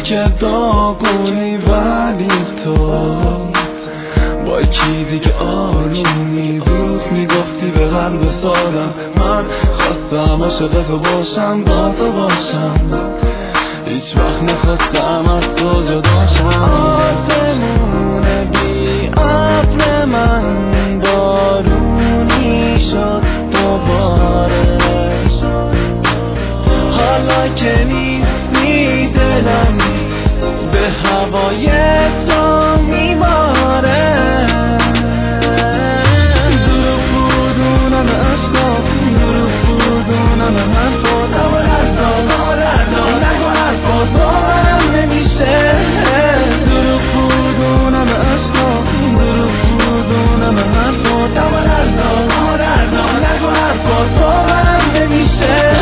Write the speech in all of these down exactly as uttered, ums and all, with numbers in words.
که داغونی ولی تو با کی دیگه آرومی زود میگفتی به قلب سادم من خواستم عاشق تو باشم با تو باشم هیچ وقت نخواستم از تو جدا شم آسمون بی ابر من بارونی شد دوباره حالا که نیستی دلم به هوای تو میباره دور فودونم عشقا دور فودونم حرفا دور حرفا دور حرفا نگو حرفا باورم نمیشه دور فودونم عشقا دور فودونم حرفا دور حرفا دور حرفا نگو حرفا باورم نمیشه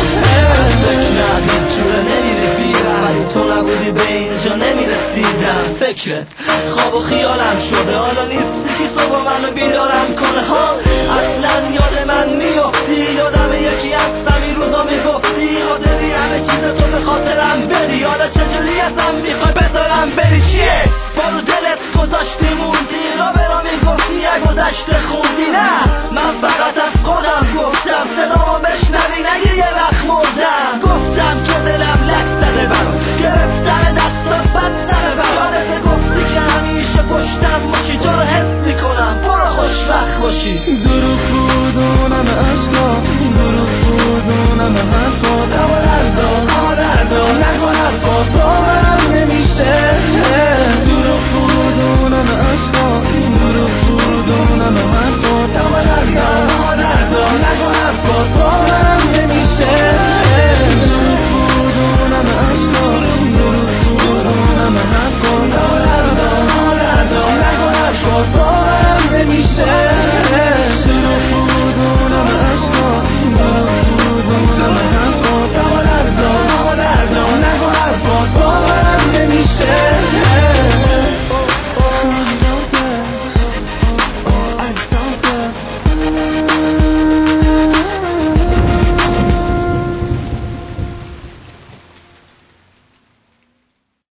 تو نبودی به اینجا نمیرسیدم فکرت خواب و خیالم شده حالا نیستی که صبح منو بیدارم کنه ها اصلا یاد من میافتی یادم یکی هستم این روزا میگفتی قادری همه چیز تو به خاطرم بری حالا چجوری ازم میخوای بذارم بری چیه بارو دلت گذاشتی موندی را برا میگفتی یه گذشته خوندی نه